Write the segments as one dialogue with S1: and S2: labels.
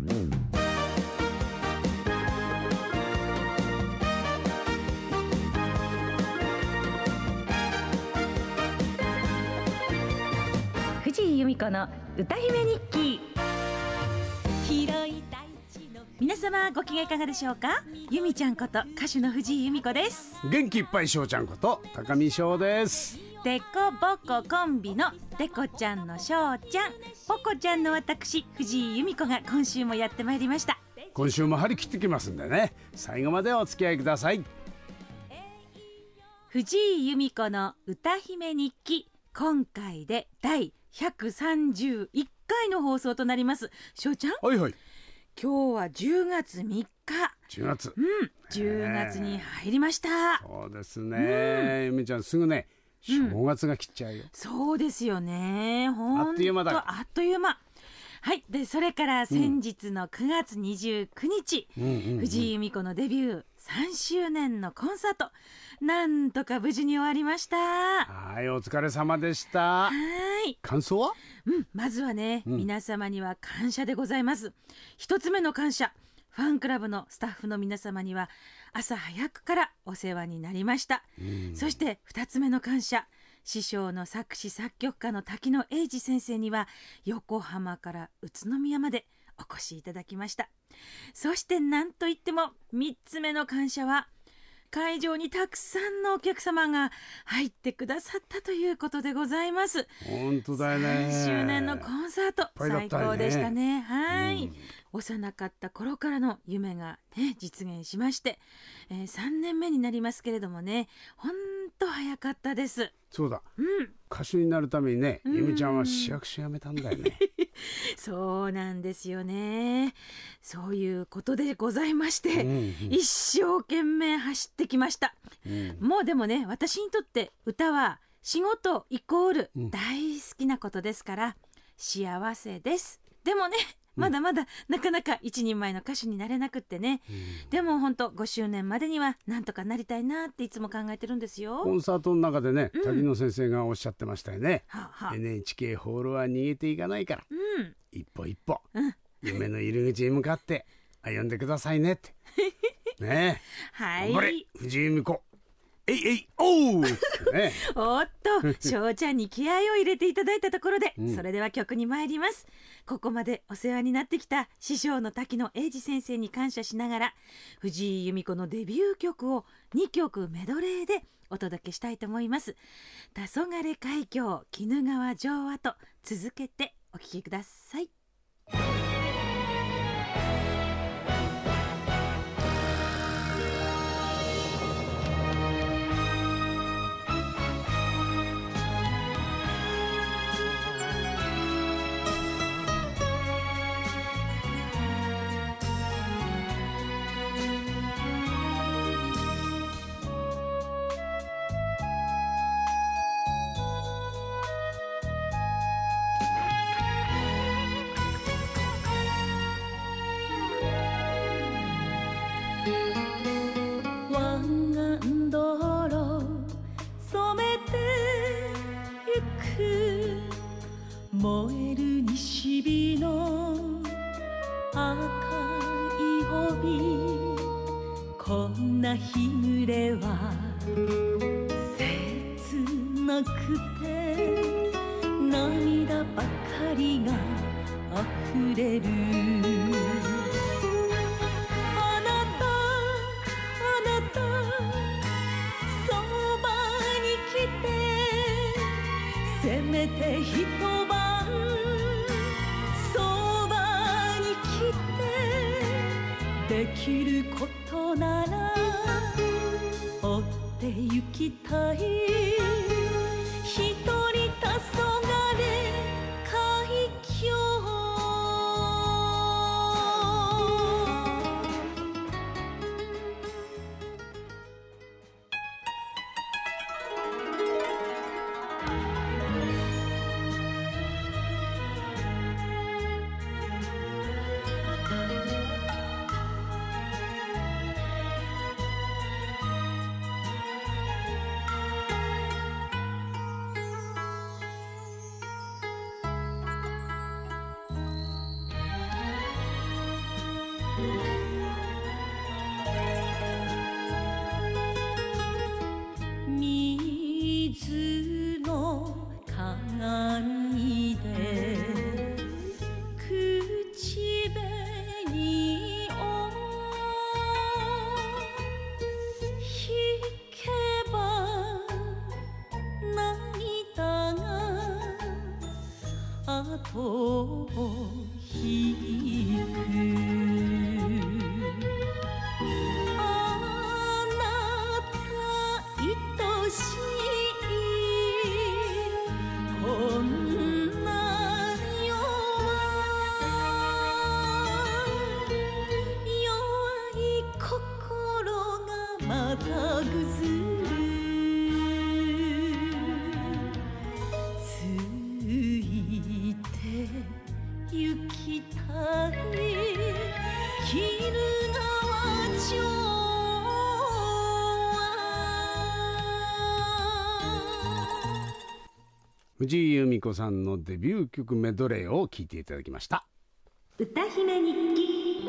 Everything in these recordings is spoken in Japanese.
S1: 藤井由美子の歌姫日記。皆様ご機嫌いかがでしょうか。由美ちゃんこと歌手の藤井由美子です。
S2: 元気いっぱい翔ちゃんこと高見翔です。
S1: デコボココンビのデコちゃんの翔ちゃん、ボコちゃんの私藤井由美子が今週もやってまいりました。
S2: 今週も張り切ってきますんでね、最後までお付き合いください。
S1: 藤井由美子の歌姫日記、今回で第131回の放送となります。翔ちゃん、
S2: はいはい、
S1: 今日は10月3日。
S2: 10月、
S1: 10月に入りました。
S2: そうですね、由美ちゃんすぐね正月が来ちゃうよ。
S1: そうですよね、ほんと
S2: あっという間だ。
S1: あっという間。はい。でそれから先日の9月29日、藤井由美子のデビュー3周年のコンサート、なんとか無事に終わりました。
S2: はい、お疲れ様でした。感想は？
S1: まずはね、皆様には感謝でございます。一つ目の感謝、ファンクラブのスタッフの皆様には朝早くからお世話になりました。そして二つ目の感謝、師匠の作詞作曲家の滝野英二先生には横浜から宇都宮までお越しいただきました。そしてなんといっても三つ目の感謝は、会場にたくさんのお客様が入ってくださったということでございます。
S2: 本当だよね。
S1: 3周年のコンサート、最高でしたね。はい、幼かった頃からの夢が、ね、実現しまして、3年目になりますけれどもね、ほんと早かったです。
S2: そうだ、歌手になるためにね、由美ちゃんは市役所辞めたんだよね。
S1: そうなんですよね。そういうことでございまして、一生懸命走ってきました。もうでもね、私にとって歌は仕事イコール大好きなことですから、幸せです。でもね、まだまだなかなか一人前の歌手になれなくってね、でも本当5周年までにはなんとかなりたいなっていつも考えてるんですよ。
S2: コンサートの中でね、滝野先生がおっしゃってましたよね。NHK ホールは逃げていかないから、一歩一歩、夢の入り口に向かって歩んでくださいねってねえ、はい、頑張れ藤井由美子、えいえいおう、ね、
S1: おっと翔ちゃんに気合を入れていただいたところで、それでは曲に参ります。ここまでお世話になってきた師匠の滝野英二先生に感謝しながら、藤井由美子のデビュー曲を2曲メドレーでお届けしたいと思います。黄昏海峡鬼怒川上和と続けてお聴きください。
S3: 燃える西日の赤い帯、こんな日暮れは切なくて涙ばかりが溢れる。あなたあなた、そばに来て、せめて一晩できることなら追って行きたい。一人黄昏海峡、 水の鏡で口紅を引けば涙が後を引くあなた愛しいこんな夜は弱い心がまたぐずるついて行きたい鬼怒川町
S2: 藤井由美子さんのデビュー曲メドレーを聴いていただきました。
S3: 歌姫日記。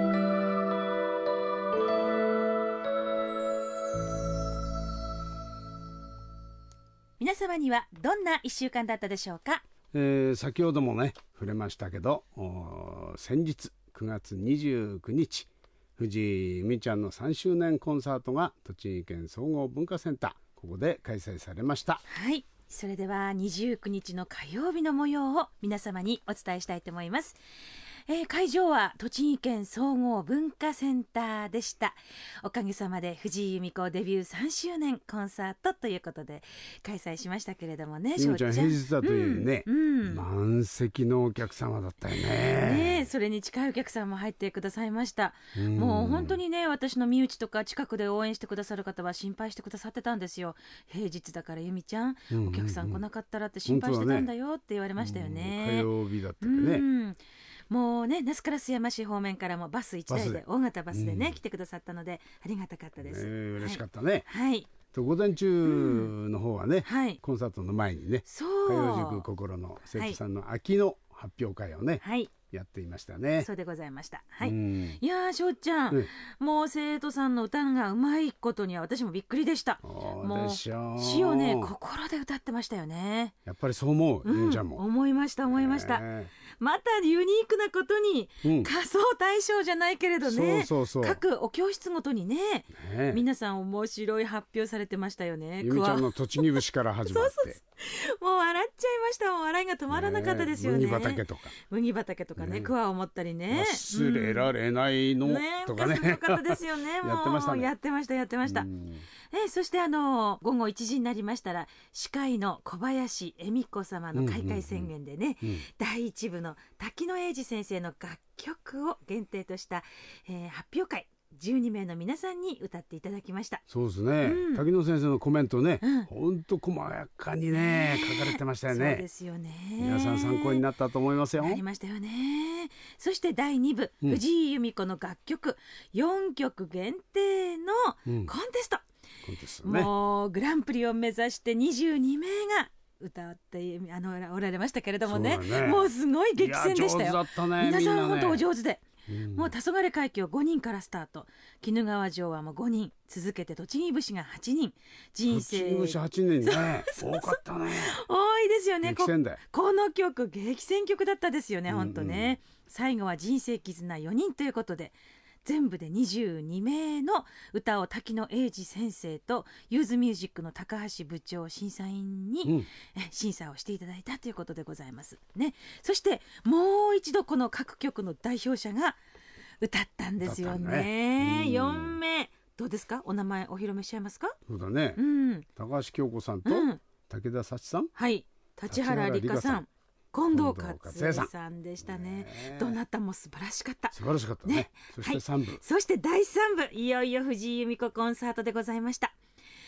S1: 皆様にはどんな1週間だったでしょうか。
S2: 先ほどもね触れましたけど、先日9月29日藤井由美ちゃんの3周年コンサートが栃木県総合文化センターここで開催されました。
S1: はい、それでは29日の火曜日の模様を皆様にお伝えしたいと思います。会場は栃木県総合文化センターでした。おかげさまで藤井由美子デビュー3周年コンサートということで開催しましたけれどもね、
S2: 由美ちゃん平日だというね、満席のお客様だったよね。
S1: それに近いお客さんも入ってくださいました。もう本当にね、私の身内とか近くで応援してくださる方は心配してくださってたんですよ。平日だから由美ちゃん、お客さん来なかったらって心配してたんだよって言われましたよね。
S2: 火曜日だったっけね。
S1: もうね、那須烏山市方面からもバス1台で大型バスでね、来てくださったのでありがたかったです。
S2: 嬉しかったね。
S1: はい。
S2: 午前中の方はね、コンサートの前にね、歌謡塾心の生徒さんの秋の発表会をね、やっていましたね。
S1: そうでございました。はい。いやー、しょうちゃん、もう生徒さんの歌がうまいことには私もびっくりでした。もう詩をね、心で歌ってましたよね。
S2: やっぱりそう思う、ゆうちゃんも。
S1: 思いました。またユニークなことに、仮装大賞じゃないけれどね、各お教室ごとにね、皆さん面白い発表されてましたよね。
S2: ゆみちゃんの栃木節から始まって
S1: もう笑っちゃいました。もう笑いが止まらなかったですよね。
S2: 麦畑とか
S1: ね、桑を持ったりね、
S2: 忘れられないのとかね、
S1: すごかったですよね。
S2: やってましたね。
S1: やってました。そして午後1時になりましたら、司会の小林恵美子様の開会宣言でね、第1部の滝野英二先生の楽曲を限定とした、発表会、12名の皆さんに歌っていただきました。
S2: そうですね、滝野先生のコメントね、ほんと細やかにね書かれてましたよね。
S1: そうですよね。
S2: 皆さん参考になったと思いますよ。
S1: ありましたよね。そして第2部、藤井由美子の楽曲4曲限定のコンテスト、もうグランプリを目指して22名が歌っておられましたけれども ね、もうすごい激戦でしたよ。皆さん本当お上手で、もう黄昏海峡5人からスタート、鬼怒川城はもう5人続けて、栃木節が8人、人生
S2: 栃木節8人ね多かったね。
S1: 多いですよね。
S2: 激戦で
S1: この曲激戦曲だったですよね、本当ね。最後は人生絆4人ということで、全部で22名の歌を滝野英二先生とユーズミュージックの高橋部長審査員に、審査をしていただいたということでございますね。そしてもう一度この各局の代表者が歌ったんですよね。4名どうですか、お名前お披露目しちゃいますか。
S2: そうだね、高橋京子さんと、武田幸さん、
S1: 立原理香さん、近藤克恵さんでしたね。どなたも素晴らしかった。
S2: 素晴らしかったね。そして3部、
S1: そして第3部、いよいよ藤井由美子コンサートでございました。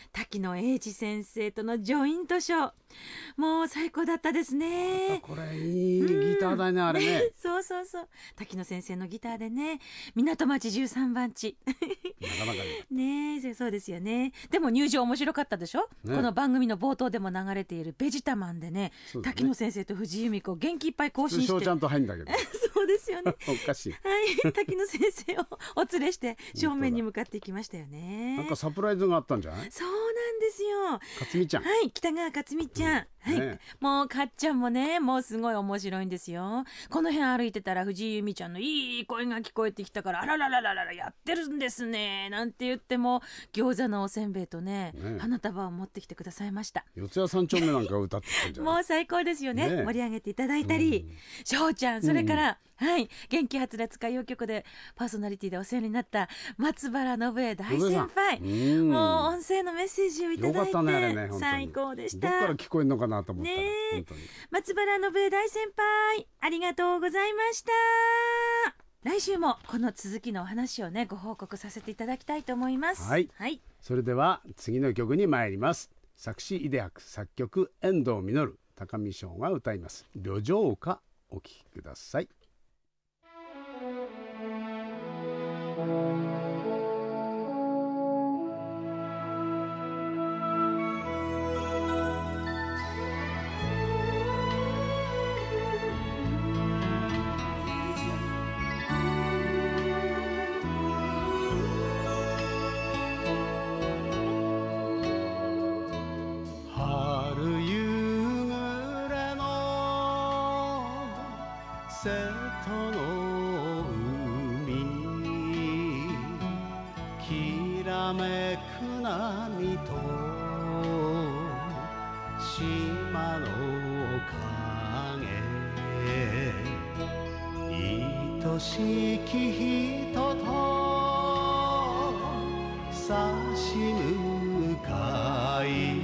S1: 滝野英二先生とのジョイントショー、もう最高だったですね。
S2: これいいギターだね、あれね。
S1: そうそうそう、滝野先生のギターでね、港町13番地
S2: なかなか
S1: ねえ、そうですよね。でも入場面白かったでしょ、
S2: ね、
S1: この番組の冒頭でも流れているベジタマンで ね、滝野先生と藤井由美子元気いっぱい更新して、
S2: 翔ちゃんと入るんだけど
S1: そうですよね
S2: おかしい、
S1: はい、滝野先生をお連れして正面に向かっていきましたよね。
S2: なんかサプライズがあったんじゃない？
S1: そうなんですよ。
S2: 克美ちゃん、
S1: はい、北川克美ちゃん、はい、
S2: ね、
S1: もうかっちゃんもね、もうすごい面白いんですよ。この辺歩いてたら藤井由美ちゃんのいい声が聞こえてきたから、あらららららやってるんですねなんて言っても、餃子のおせんべいと ね花束を持ってきてくださいました。
S2: 四谷三丁目なんか歌ってたんじゃない？
S1: もう最高ですよ ね、盛り上げていただいたり、翔ちゃん、それから、はい、元気はつらつ歌謡曲でパーソナリティでお世話になった松原信江大先輩、もう音声のメッセージをいただいて、よかったね、あれね、最高でした。
S2: どっから聞こえるのかなと思ったら、
S1: 本当に松原信江大先輩、ありがとうございました。来週もこの続きのお話をね、ご報告させていただきたいと思います。
S2: はい、はい、それでは次の曲に参ります。作詞井出博、作曲遠藤実、高見翔が歌います。旅情歌、お聴きください。瀬戸の海、きらめく波と島の影、愛しき人と差し向かい、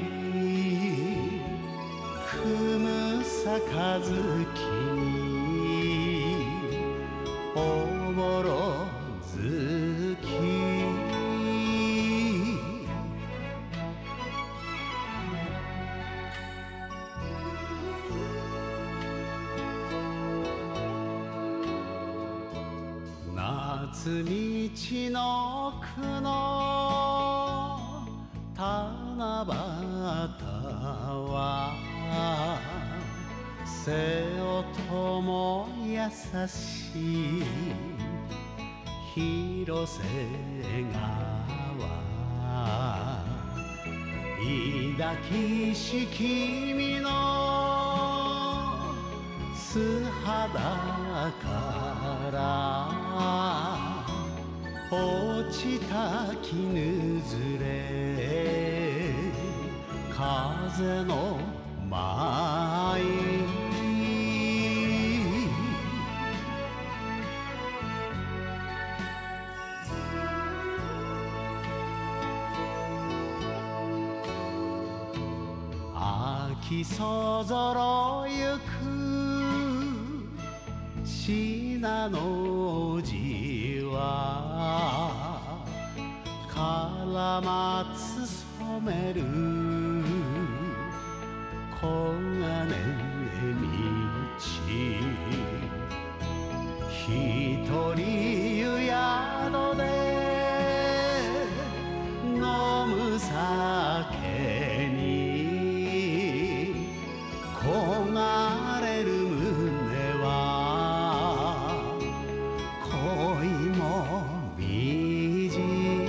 S2: 組む杯おぼろ月、夏道の区の七夕は瀬音も優しい広瀬川、抱きし君の素肌から落ちた絹ずれ、風の舞い、秋そぞろゆく信濃路は、から松染める黄金道、一人湯宿で飲む酒に焦がれる胸は恋もみじ、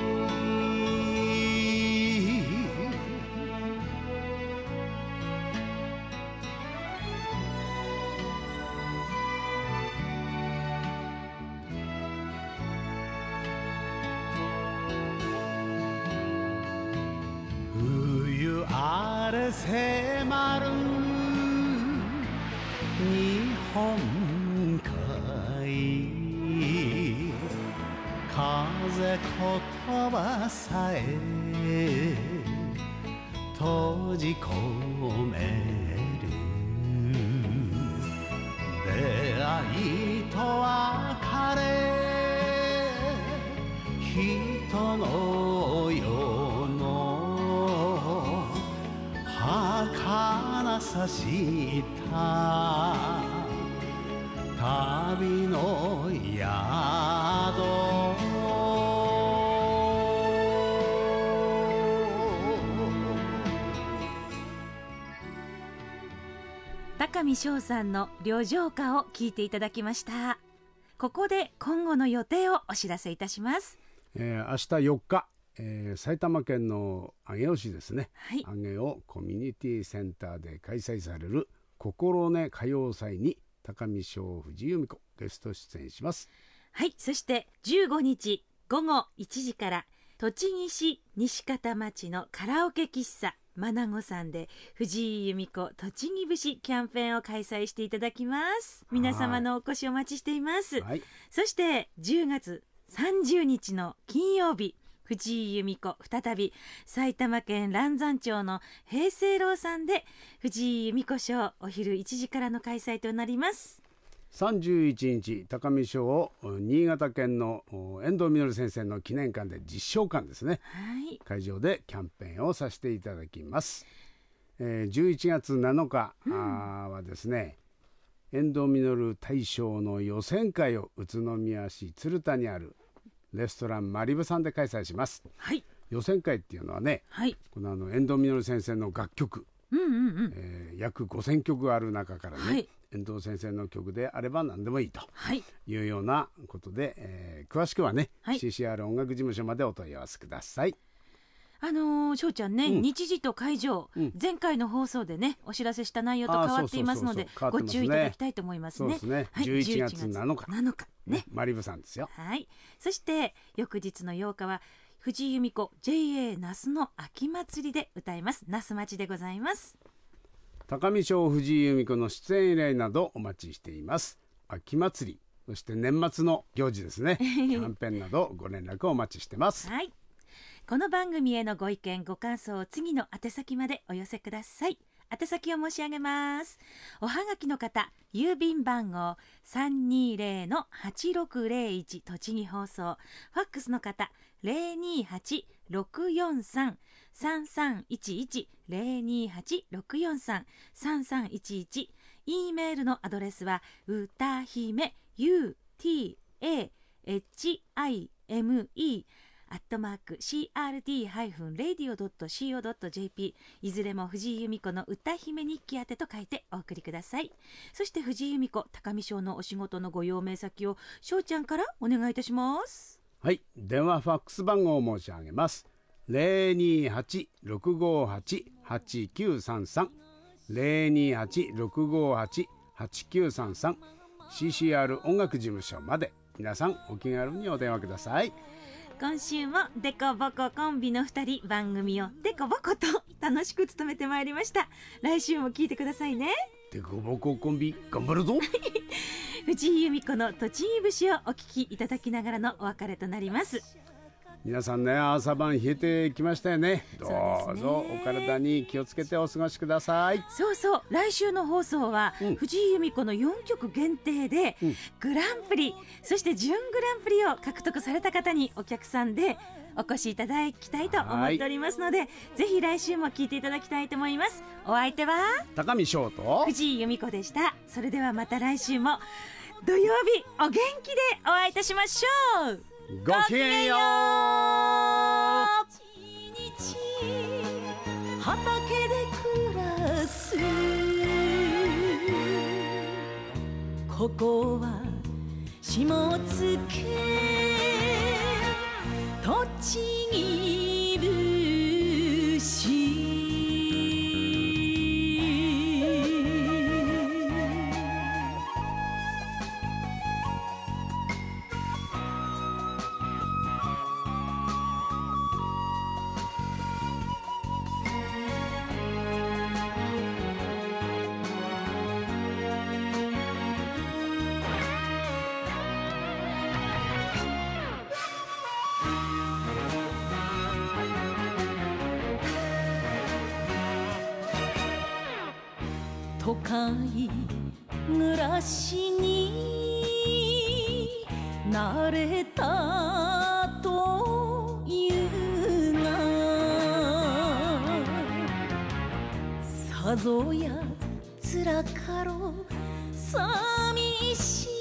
S2: 冬あれ迫る日本海、風言葉さえ閉じ込める、出会いと別れ、人の世のさした旅の宿。
S1: 高見翔さんの旅情歌を聞いていただきました。ここで今後の予定をお知らせいたします。
S2: 明日4日、埼玉県の上尾市ですね、
S1: はい、
S2: 上尾コミュニティセンターで開催される心根歌謡祭に高見翔藤由美子ゲスト出演します。
S1: はい、そして15日午後1時から栃木市西方町のカラオケ喫茶まなごさんで藤井由美子栃木節キャンペーンを開催していただきます。皆様のお越しお待ちしています、はい、そして10月30日の金曜日、藤井由美子再び埼玉県嵐山町の平成楼さんで藤井由美子賞お昼1時からの開催となります。
S2: 31日高見賞を新潟県の遠藤実先生の記念館で実証館ですね、
S1: はい、
S2: 会場でキャンペーンをさせていただきます。11月7日はですね、遠藤実大賞の予選会を宇都宮市鶴田にあるレストランマリブさんで開催します、
S1: はい、
S2: 予選会っていうのはね、
S1: はい、
S2: この遠藤実先生の楽曲、約5000曲ある中からね、はい、遠藤先生の曲であれば何でもいいというようなことで、詳しくはね、はい、CCR 音楽事務所までお問い合わせください。
S1: 翔ちゃんね、日時と会場、前回の放送でねお知らせした内容と変わっていますのでご注意いただきたいと思いますね。
S2: そうですね、はい、11月7日
S1: ね、
S2: マリブさんですよ。
S1: はい、そして翌日の8日は藤井由美子 JA 那須の秋祭りで歌います。那須町でございます。
S2: 高見翔藤井由美子の出演依頼などお待ちしています。秋祭り、そして年末の行事ですねキャンペーンなどご連絡をお待ちしてます。
S1: はい、この番組へのご意見ご感想を次の宛先までお寄せください。宛先を申し上げます。おはがきの方、郵便番号 320-8601 栃木放送、ファックスの方 028-643-3311 028-643-3311、 E メールのアドレスは歌姫 UTAHIME @crd-radio.co.jp、 いずれも藤井由美子の歌姫日記宛てと書いてお送りください。そして藤井由美子高見賞のお仕事のご用命先を翔ちゃんからお願いいたします。
S2: はい、電話ファックス番号を申し上げます。 028-658-8933 028-658-8933 CCR 音楽事務所まで皆さんお気軽にお電話ください。
S1: 今週もデコボココンビの2人、番組をデコボコと楽しく務めてまいりました。来週も聞いてくださいね。
S2: デコボココンビ頑張るぞ
S1: 藤井由美子の栃木節をお聞きいただきながらのお別れとなります。
S2: 皆さんね、朝晩冷えてきましたよね。どうぞお体に気をつけてお過ごしください。
S1: そうそう、来週の放送は、藤井由美子の4曲限定で、グランプリ、そして準グランプリを獲得された方にお客さんでお越しいただきたいと思っておりますので、ぜひ来週も聞いていただきたいと思います。お相手は
S2: 高見翔と
S1: 藤井由美子でした。それではまた来週も土曜日お元気でお会いいたしましょう。
S2: ごきげんよう。
S3: 畑で暮らすここは下野栃木節。都会暮らしに慣れたというが定さぞやつらかろう寂し